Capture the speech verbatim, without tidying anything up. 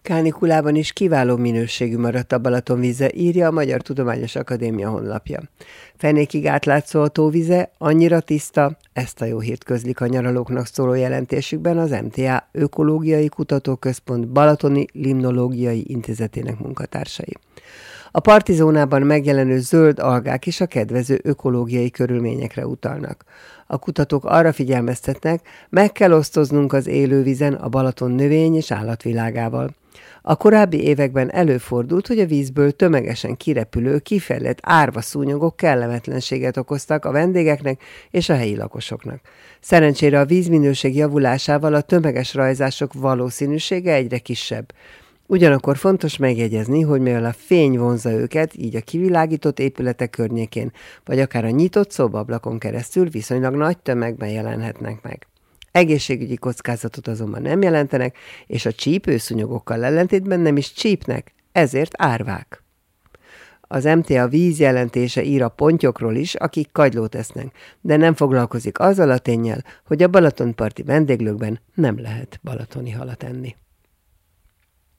Kánikulában is kiváló minőségű maradt a Balaton víze, írja a Magyar Tudományos Akadémia honlapja. Fenékig átlátszó a tóvize, annyira tiszta, ezt a jó hírt közlik a nyaralóknak szóló jelentésükben az em té á Ökológiai Kutatóközpont Balatoni Limnológiai Intézetének munkatársai. A parti zónában megjelenő zöld algák is a kedvező ökológiai körülményekre utalnak. A kutatók arra figyelmeztetnek, meg kell osztoznunk az élővízen a Balaton növény- és állatvilágával. A korábbi években előfordult, hogy a vízből tömegesen kirepülő, kifejlett árvaszúnyogok kellemetlenséget okoztak a vendégeknek és a helyi lakosoknak. Szerencsére a vízminőség javulásával a tömeges rajzások valószínűsége egyre kisebb. Ugyanakkor fontos megjegyezni, hogy mivel a fény vonzza őket, így a kivilágított épületek környékén, vagy akár a nyitott szobablakon keresztül viszonylag nagy tömegben jelenhetnek meg. Egészségügyi kockázatot azonban nem jelentenek, és a csípőszúnyogokkal ellentétben nem is csípnek, ezért árvák. Az em té á vízjelentése ír a pontyokról is, akik kagylót esznek, de nem foglalkozik azzal a ténnyel, hogy a balatonparti vendéglőkben nem lehet balatoni halat enni.